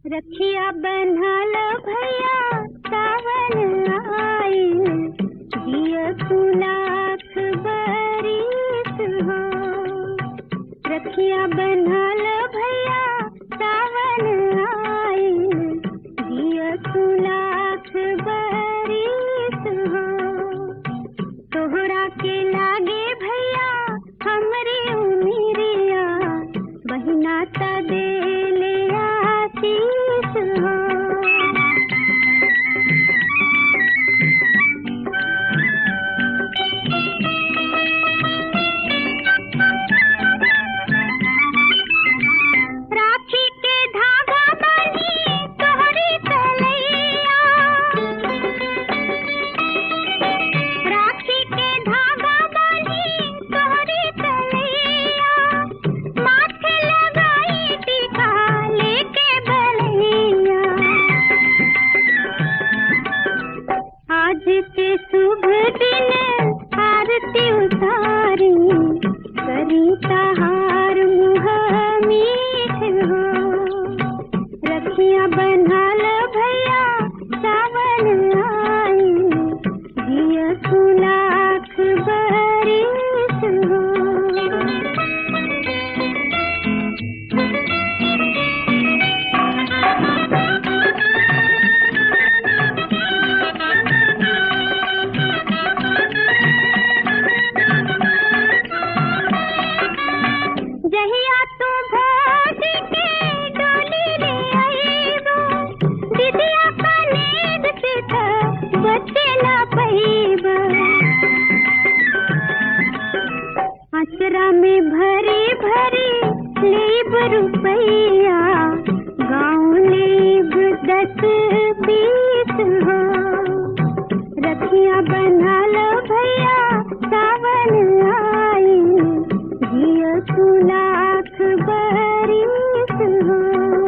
रखिया बन्हल भैया सावन आइल, जिया तू लाख बरिस हो। रखिया बन्हल भैया सावन आइल, जिया तू लाख बरिस हो। तोहरा के लागे भैया हमरी उमिरिया, बहिना त देले आशीष हो। राखी के धागा बांधी तोहरी तलैया, राखी के धागा बांधी तोहरी तलैया, माथे लगाई टीका लेके बलैया। आज के शुभ दिन आरती उतारी, करी तहार मुँह मीठ हो। रखिया बन्हल भैया सावन आइल, जिया तू लाख बरिस हो। जहिया तू भोज के डोली ले आइबो, दिदिया कनेद से त बचे न पइबो। अचरा में भरी भरी लेब रुपैया, गाँव लेब 10-20 हो। रखिया बन्हल भैया सावन आइल, जिया तू लाख बरिस हो।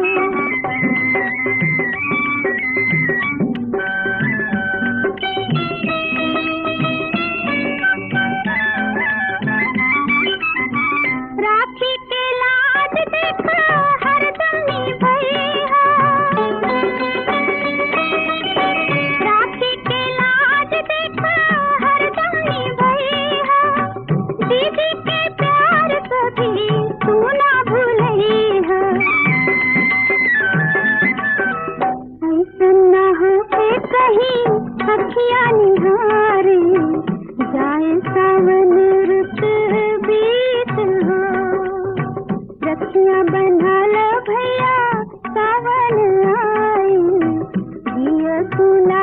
राखी के लाज देख हरदम निभैया, राखी के लाज देख हरदम निभैया। दीदी के प्यार कभी तू ना भूलैहा, ऐसन ना हो के कहीं अखियाँ निहारे, जाए सावन रुत बीत हो। रखिया बन्हल भैया सावन आइल, जिया तू